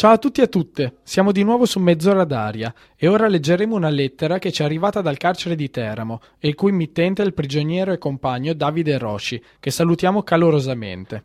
Ciao a tutti e a tutte, siamo di nuovo su Mezz'ora d'aria e ora leggeremo una lettera che ci è arrivata dal carcere di Teramo e il cui mittente è il prigioniero e compagno Davide Rosci, che salutiamo calorosamente.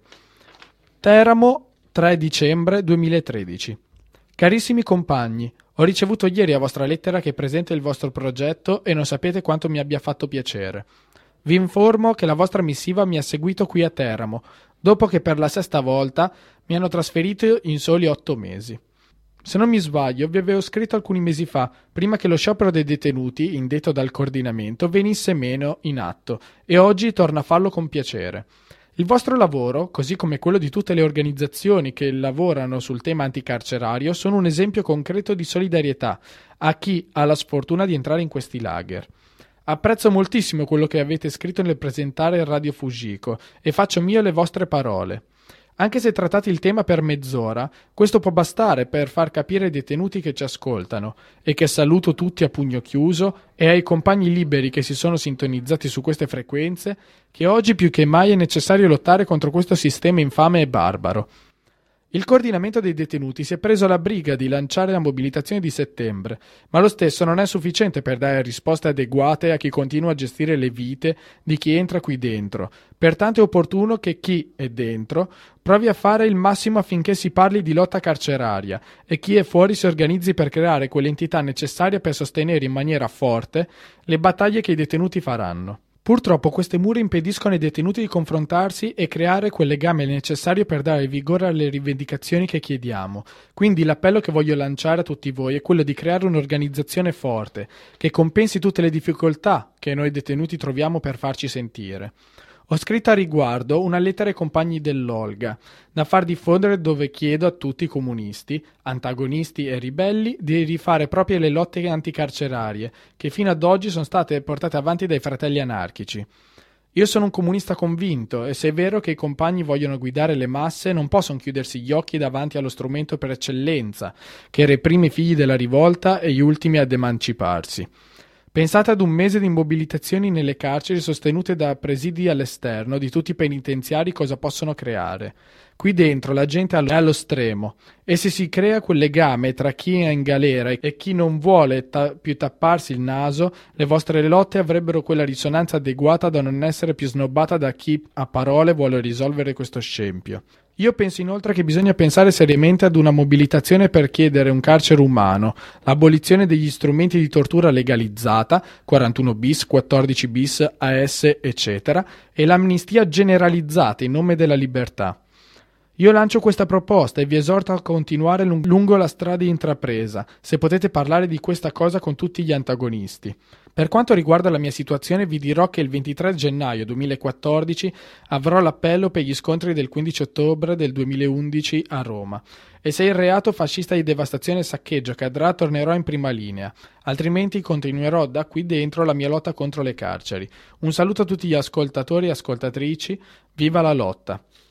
Teramo, 3 dicembre 2013. Carissimi compagni, ho ricevuto ieri la vostra lettera che presenta il vostro progetto e non sapete quanto mi abbia fatto piacere. Vi informo che la vostra missiva mi ha seguito qui a Teramo, dopo che per la 6ª volta mi hanno trasferito in soli 8 mesi. Se non mi sbaglio, vi avevo scritto alcuni mesi fa, prima che lo sciopero dei detenuti, indetto dal coordinamento, venisse meno in atto, e oggi torno a farlo con piacere. Il vostro lavoro, così come quello di tutte le organizzazioni che lavorano sul tema anticarcerario, sono un esempio concreto di solidarietà a chi ha la sfortuna di entrare in questi lager. Apprezzo moltissimo quello che avete scritto nel presentare Radio Fujiko e faccio mio le vostre parole. Anche se trattate il tema per mezz'ora, questo può bastare per far capire ai detenuti che ci ascoltano e che saluto tutti a pugno chiuso e ai compagni liberi che si sono sintonizzati su queste frequenze che oggi più che mai è necessario lottare contro questo sistema infame e barbaro. Il coordinamento dei detenuti si è preso la briga di lanciare la mobilitazione di settembre, ma lo stesso non è sufficiente per dare risposte adeguate a chi continua a gestire le vite di chi entra qui dentro. Pertanto è opportuno che chi è dentro provi a fare il massimo affinché si parli di lotta carceraria e chi è fuori si organizzi per creare quell'entità necessaria per sostenere in maniera forte le battaglie che i detenuti faranno. Purtroppo queste mura impediscono ai detenuti di confrontarsi e creare quel legame necessario per dare vigore alle rivendicazioni che chiediamo. Quindi l'appello che voglio lanciare a tutti voi è quello di creare un'organizzazione forte, che compensi tutte le difficoltà che noi detenuti troviamo per farci sentire. Ho scritto a riguardo una lettera ai compagni dell'Olga, da far diffondere dove chiedo a tutti i comunisti, antagonisti e ribelli di rifare proprie le lotte anticarcerarie, che fino ad oggi sono state portate avanti dai fratelli anarchici. Io sono un comunista convinto e se è vero che i compagni vogliono guidare le masse, non possono chiudersi gli occhi davanti allo strumento per eccellenza, che reprime i figli della rivolta e gli ultimi ad emanciparsi. Pensate ad un mese di mobilitazioni nelle carceri sostenute da presidi all'esterno di tutti i penitenziari cosa possono creare. Qui dentro la gente è allo stremo e se si crea quel legame tra chi è in galera e chi non vuole più tapparsi il naso, le vostre lotte avrebbero quella risonanza adeguata da non essere più snobbata da chi a parole vuole risolvere questo scempio. Io penso inoltre che bisogna pensare seriamente ad una mobilitazione per chiedere un carcere umano, l'abolizione degli strumenti di tortura legalizzata, 41 bis, 14 bis, AS, eccetera, e l'amnistia generalizzata in nome della libertà. Io lancio questa proposta e vi esorto a continuare lungo la strada intrapresa, se potete parlare di questa cosa con tutti gli antagonisti. Per quanto riguarda la mia situazione vi dirò che il 23 gennaio 2014 avrò l'appello per gli scontri del 15 ottobre del 2011 a Roma e se il reato fascista di devastazione e saccheggio cadrà tornerò in prima linea, altrimenti continuerò da qui dentro la mia lotta contro le carceri. Un saluto a tutti gli ascoltatori e ascoltatrici, viva la lotta!